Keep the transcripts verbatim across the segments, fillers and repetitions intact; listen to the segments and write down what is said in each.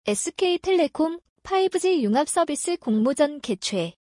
에스케이텔레콤 파이브지 융합 서비스 공모전 개최.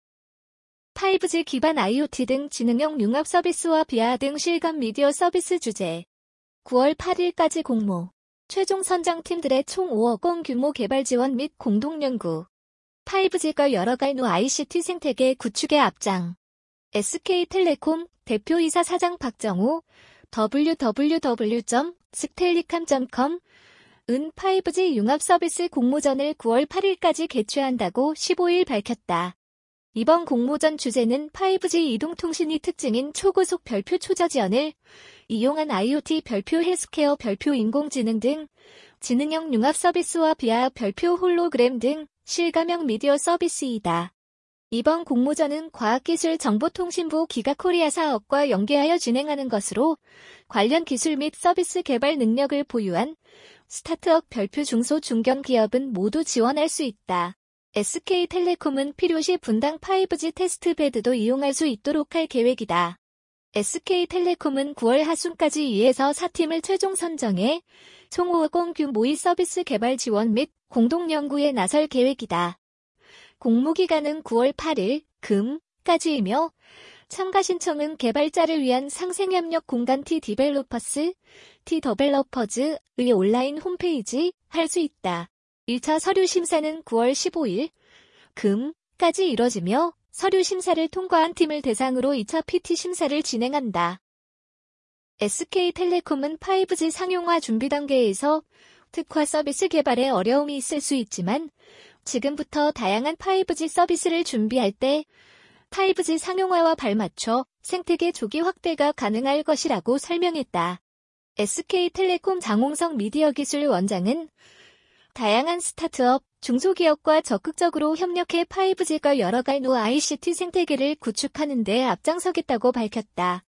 파이브지 기반 아이오티 등 지능형 융합 서비스와 비아 등 실감 미디어 서비스 주제. 구월 팔일까지 공모. 최종 선정팀들의 총 오억 원 규모 개발 지원 및 공동 연구. 파이브지가 열어갈 아이씨티 생태계 구축에 앞장. 에스케이텔레콤 대표이사 사장 박정우 더블유 더블유 더블유 점 스텔리캄 점 컴 은 파이브지 융합 서비스 공모전을 구월 팔일까지 개최한다고 십오일 밝혔다. 이번 공모전 주제는 파이브지 이동통신이 특징인 초고속 별표 초저지연을 이용한 아이오티 별표 헬스케어 별표 인공지능 등 지능형 융합 서비스와 비아 별표 홀로그램 등 실감형 미디어 서비스이다. 이번 공모전은 과학기술정보통신부 기가코리아 사업과 연계하여 진행하는 것으로 관련 기술 및 서비스 개발 능력을 보유한 스타트업 별표 중소 중견기업은 모두 지원할 수 있다. 에스케이텔레콤은 필요시 분당 파이브지 테스트베드도 이용할 수 있도록 할 계획이다. 에스케이텔레콤은 구월 하순까지 이에서 사팀을 최종 선정해 총 오억 원 규모의 서비스 개발 지원 및 공동 연구에 나설 계획이다. 공모기간은 구월 팔일, 금까지이며 참가 신청은 개발자를 위한 상생협력 공간 T-디벨로퍼스, T-더벨로퍼즈의 온라인 홈페이지 할 수 있다. 일차 서류 심사는 구월 십오일, 금까지 이뤄지며 서류 심사를 통과한 팀을 대상으로 이차 피티 심사를 진행한다. 에스케이텔레콤은 파이브지 상용화 준비 단계에서 특화 서비스 개발에 어려움이 있을 수 있지만 지금부터 다양한 파이브지 서비스를 준비할 때 파이브지 상용화와 발맞춰 생태계 조기 확대가 가능할 것이라고 설명했다. 에스케이텔레콤 장홍석 미디어기술 원장은 다양한 스타트업, 중소기업과 적극적으로 협력해 파이브지가 열어갈 아이씨티 생태계를 구축하는 데 앞장서겠다고 밝혔다.